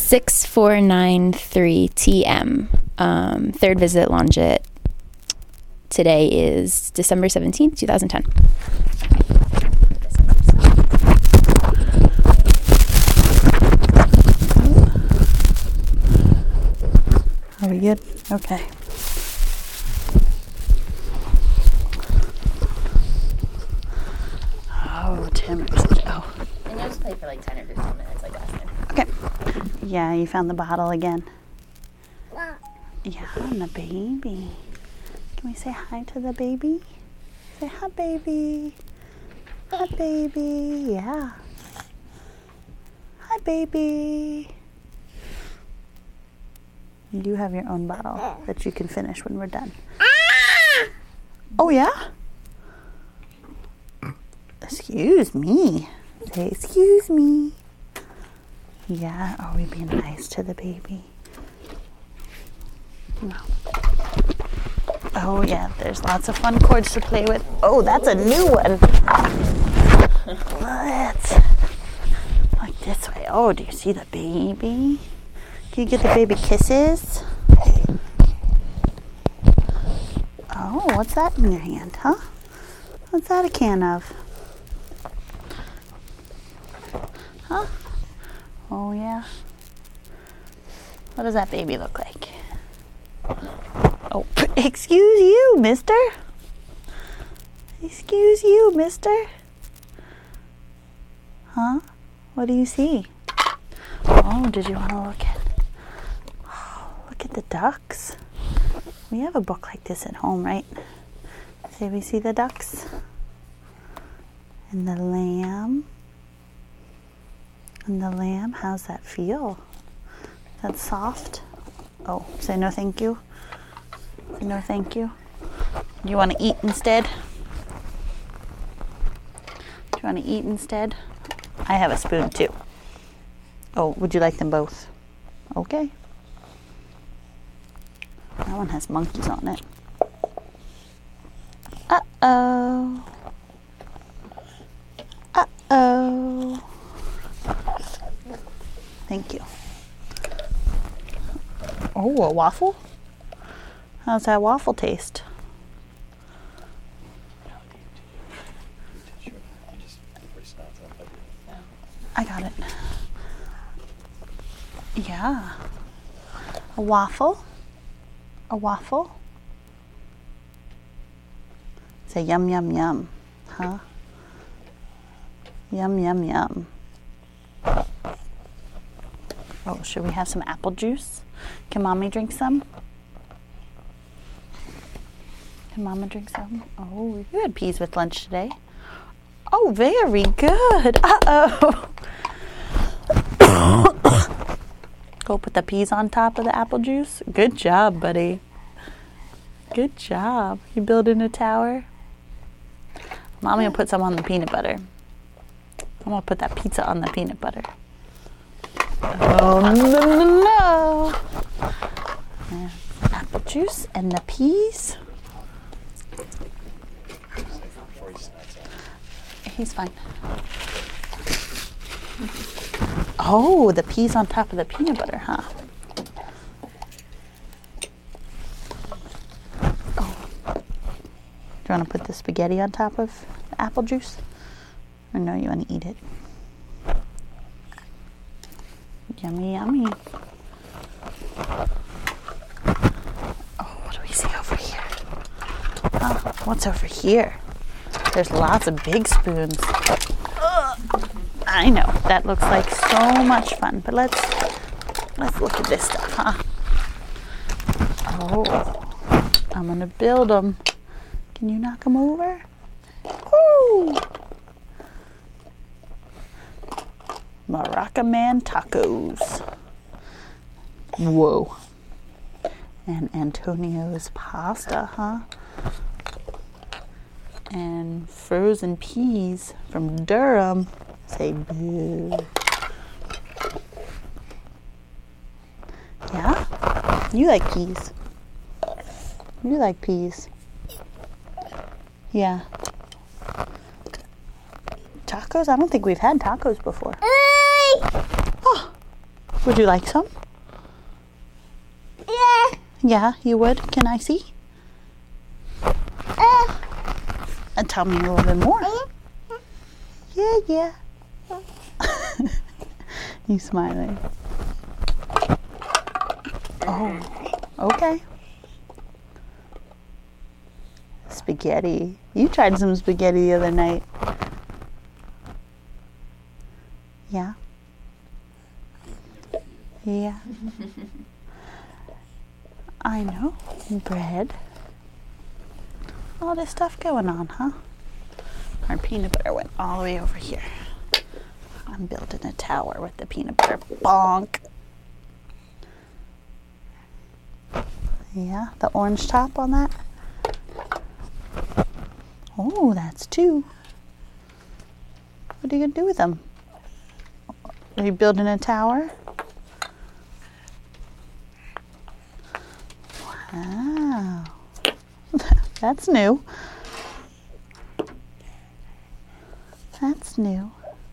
6493 TM. Third visit Longit. Today is December 17th, 2010. Are we good? Okay. Oh, Tim. Oh. And you'll just play for like 10 or 15 minutes like last time. Okay. Yeah, you found the bottle again. Yeah, and the baby. Can we say hi to the baby? Say hi, baby. Hi, baby. Yeah. Hi, baby. You do have your own bottle that you can finish when we're done. Oh, yeah? Excuse me. Say, excuse me. Yeah, are we being nice to the baby? No. Oh, yeah, there's lots of fun chords to play with. Oh, that's a new one. Let's look this way. Oh, do you see the baby? Can you get the baby kisses? Oh, what's that in your hand, huh? What's that a can of? Huh? Oh, yeah. What does that baby look like? Oh, excuse you, mister. Excuse you, mister. Huh? What do you see? Oh, did you want to look at? Oh, look at the ducks. We have a book like this at home, right? Say we see the ducks. And the lamb. And the lamb, how's that feel? That's soft. Oh, say no thank you. Say no thank you. Do you want to eat instead? Do you want to eat instead? I have a spoon too. Oh, would you like them both? Okay. That one has monkeys on it. Uh-oh. Uh-oh. Thank you. Oh, a waffle? How's that waffle taste? I got it. Yeah. A waffle? A waffle? Say yum, yum, yum. Huh? Yum, yum, yum. Oh, should we have some apple juice? Can Mommy drink some? Can Mama drink some? Oh, you had peas with lunch today. Oh, very good. Uh-oh. Go put the peas on top of the apple juice. Good job, buddy. Good job. You building a tower? Mommy will put some on the peanut butter. I'm going to put that pizza on the peanut butter. Oh, no. Yeah. Apple juice and the peas. He's fine. Oh, the peas on top of the peanut butter, huh? Oh. Do you want to put the spaghetti on top of the apple juice? Or no, you want to eat it? Yummy, yummy. Oh, what do we see over here? Oh, what's over here? There's lots of big spoons. I know, that looks like so much fun, but let's look at this stuff, huh? Oh, I'm gonna build them. Can you knock them over? Woo! Maraca Man tacos. Whoa. And Antonio's pasta, huh? And frozen peas from Durham. Say boo. Yeah? You like peas. You like peas. Yeah. Tacos? I don't think we've had tacos before. Oh. Would you like some? Yeah. Yeah, you would. Can I see? And tell me a little bit more. Yeah, yeah. You smiling. Oh, okay. Spaghetti. You tried some spaghetti the other night. Yeah. Yeah. I know. Bread. All this stuff going on, huh? Our peanut butter went all the way over here. I'm building a tower with the peanut butter. Bonk. Yeah, the orange top on that. Oh, that's 2. What are you going to do with them? Are you building a tower? Wow. That's new. That's new.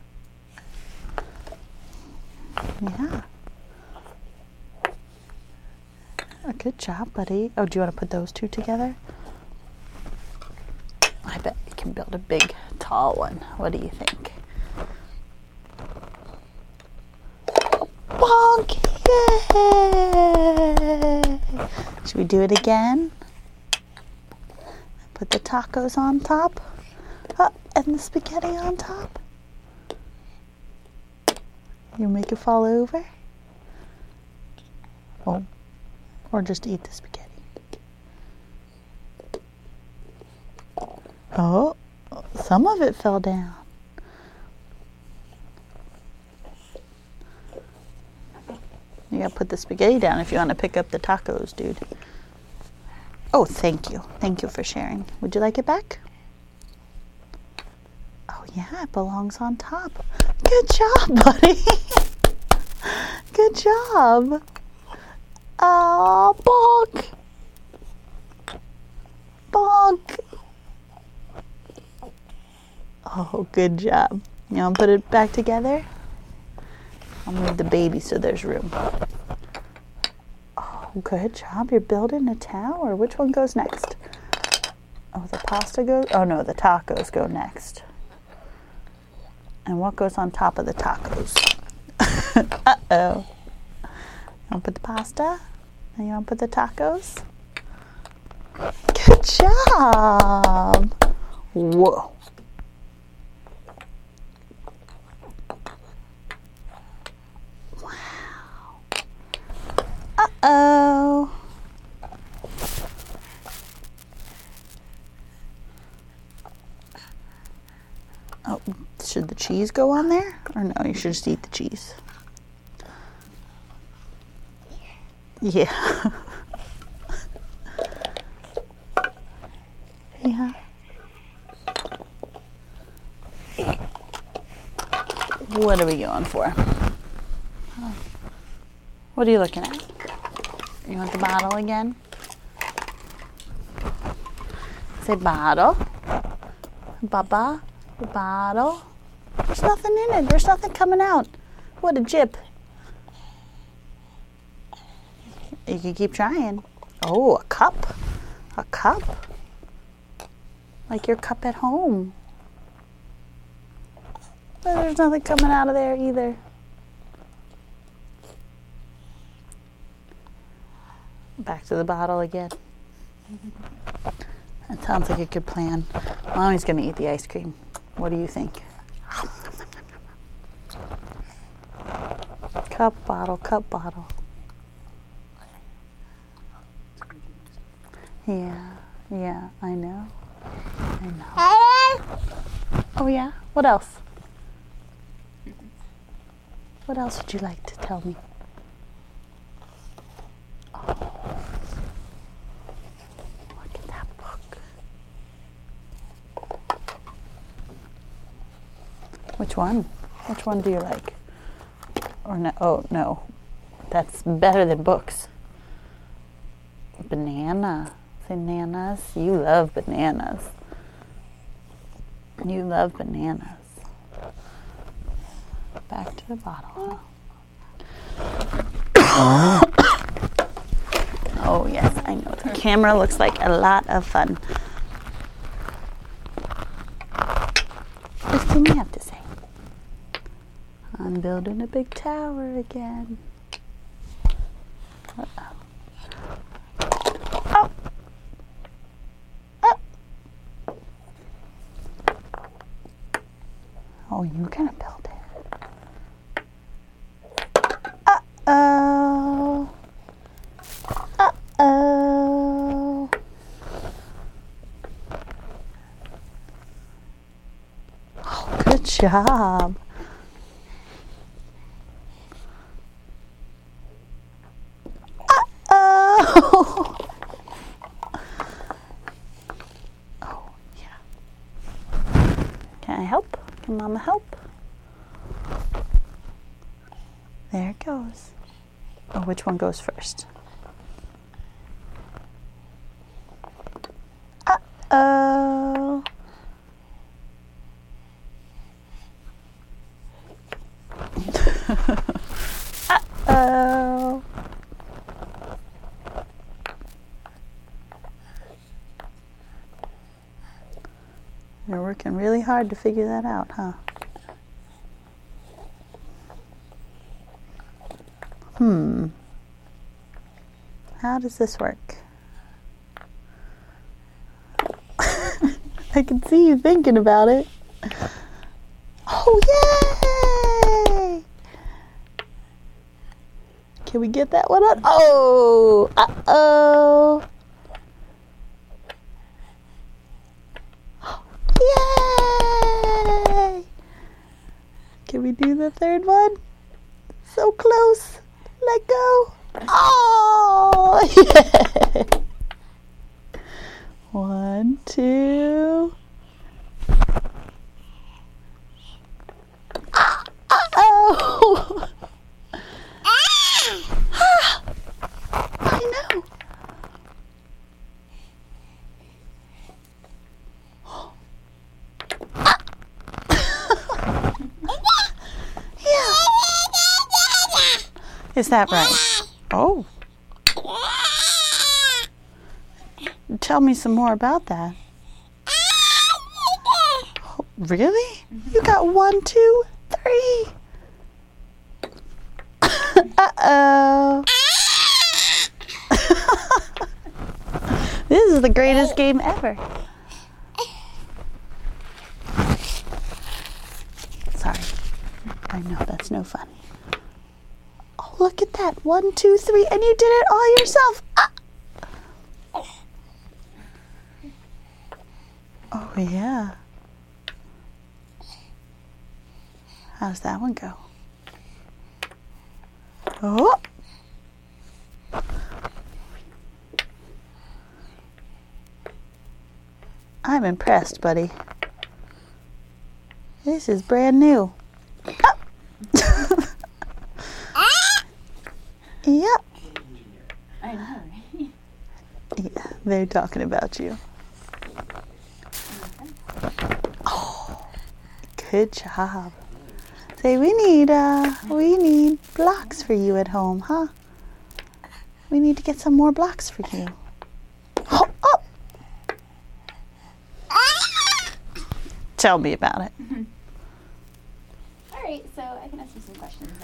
Yeah. Oh, good job, buddy. Oh, do you want to put those 2 together? I bet you can build a big, tall one. What do you think? Bonk! Yay! Should we do it again? Put the tacos on top. Oh, and the spaghetti on top. You make it fall over? Oh, or just eat the spaghetti. Oh, some of it fell down. You gotta put the spaghetti down if you want to pick up the tacos, dude. Oh, thank you. Thank you for sharing. Would you like it back? Oh, yeah, it belongs on top. Good job, buddy. Good job. Oh, bonk. Bonk. Oh, good job. You want to put it back together? I'll move the baby so there's room. Oh, good job. You're building a tower. Which one goes next? Oh, the pasta goes? Oh, no, the tacos go next. And what goes on top of the tacos? Uh-oh. You want to put the pasta? And you want to put the tacos? Good job. Whoa. Wow. Uh-oh. Oh, should the cheese go on there? Or no, you should just eat the cheese. Yeah. Yeah. What are we going for? What are you looking at? You want the bottle again? Say bottle. Baba. Bottle. There's nothing in it. There's nothing coming out. What a jip. You can keep trying. Oh, a cup. A cup. Like your cup at home. But there's nothing coming out of there either. Back to the bottle again. That sounds like a good plan. Mommy's gonna eat the ice cream. What do you think? Cup, bottle, cup, bottle. Yeah, yeah, I know. I know. Oh yeah? What else? What else would you like to tell me? Oh. Look at that book. Which one? Which one do you like? Or no? Oh, no. That's better than books. Banana. Bananas. You love bananas. You love bananas. Back to the bottle. Huh? Oh, yes, I know. The camera looks like a lot of fun. What can you have to say? I'm building a big tower again. Uh-oh. Oh. Oh. Oh, you gonna build it. Uh-oh. Uh-oh. Oh, good job. Uh-oh. Oh, yeah. Can I help? Can Mama help? There it goes. Oh, which one goes first? Uh-oh. Uh-oh. You're working really hard to figure that out, huh? How does this work? I can see you thinking about it. Oh, yay! Can we get that one on? Oh! Uh-oh! Yay! Can we do the third one? So close. Let go. Oh! Yeah. 1, 2. Uh-oh! I know. Yeah. Is that right? Oh. Tell me some more about that. Oh, really? You got 1, 2, 3. Uh-oh. This is the greatest game ever. Sorry. I know that's no fun. Oh, look at that. 1, 2, 3, and you did it all yourself. Ah. Oh, yeah. How's that one go? Oh! I'm impressed, buddy. This is brand new. Oh. Yep. I know, right? Yeah, they're talking about you. Oh, good job. Say, we need blocks for you at home, huh? We need to get some more blocks for you. Oh, oh. Tell me about it. All right, so I can ask you some questions